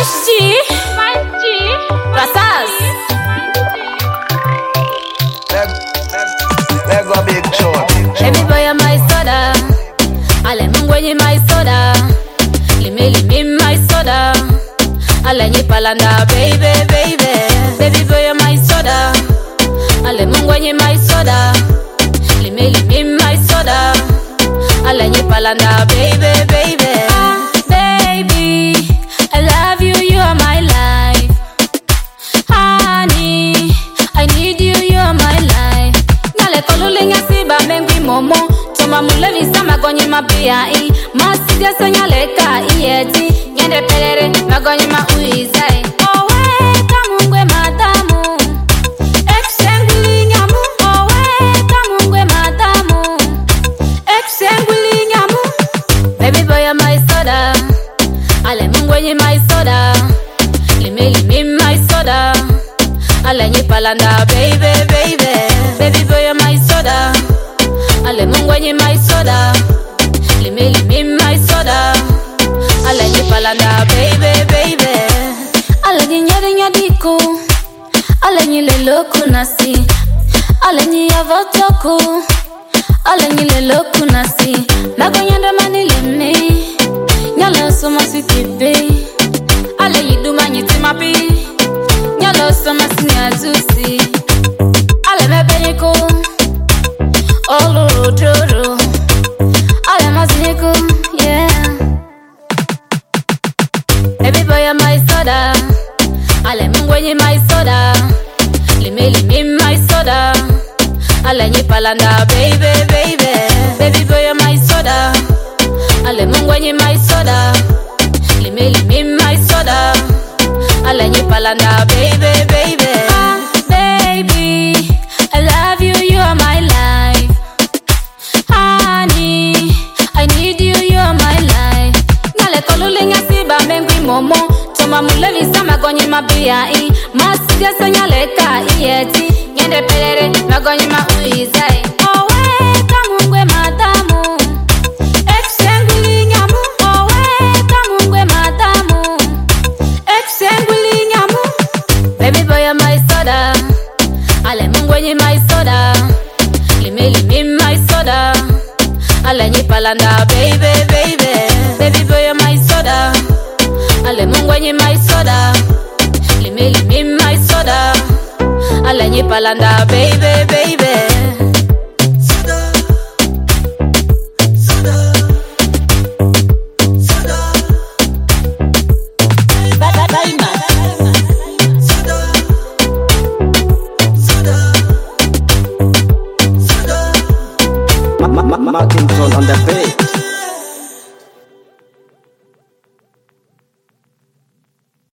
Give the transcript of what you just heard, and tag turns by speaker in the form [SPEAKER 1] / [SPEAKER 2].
[SPEAKER 1] Rasas.
[SPEAKER 2] Lego big shot.
[SPEAKER 1] Baby boy, you're my soda. Ale mungwenye my soda. Limi my soda. Ale nyipalanda baby baby. Baby boy, you're my soda. Ale mungwenye my soda. Limi my soda. Ale nyipalanda baby baby. Baby, I love you, you are my life. Honey, I need you, you are my life. Nyale kolulinga siba mengwi momo. Tuma mulevi sama gonyi mapia i. Masiga sonyale ka ieti. Nyende pelere magonyi ma uizai. Owe kamungwe matamu. Exenguli nyamu. Owe kamungwe matamu. Exenguli nyamu. Baby boy, you're my soda. Ale mungwenye my soda. Limi my soda. Ale nyipalanda baby baby. Baby boy, you're my soda. Ale mungwenye my soda. Limi my soda. Ale nyipalanda baby baby. Ale nyere nyadiku. Ale nyilelo nasi. Ale nyavotoku. Ale nyilelo nasi. Magonyanda manileme. Nyalo soma sitipe. Ale yiduma nyitimapi. Nyalo soma sinyazusi. Ale mebenyeko. Olo doro. Ale maziko. Yeah. Baby boy, you're my soda. Ale mungwenye my soda. Limi my soda. Ale nyipalanda baby baby. Baby boy, you're my soda. Ale mungwenye my soda. Limi my soda. Ale nyipalanda baby baby. Baby, I love you, you are my life. Honey, I need you, you are my life. Nyale kolulinga siba mengwi momo. Tuma mulevi sama gonyi mapia i. Masiga sonyale ka ieti. Nyende pelere magonyi ma uizai. Owe kamungwe matamu. Exenguli nyamu. Owe kamungwe matamu. Exenguli nyamu. Baby boy, you're my soda. Ale mungwenye my soda. Limi my soda. Ale nyipalanda baby baby. Baby boy, you're my soda. Ale mungwenye my soda. Limi my soda. Ale nyipalanda baby baby.
[SPEAKER 2] Martinson on the beat.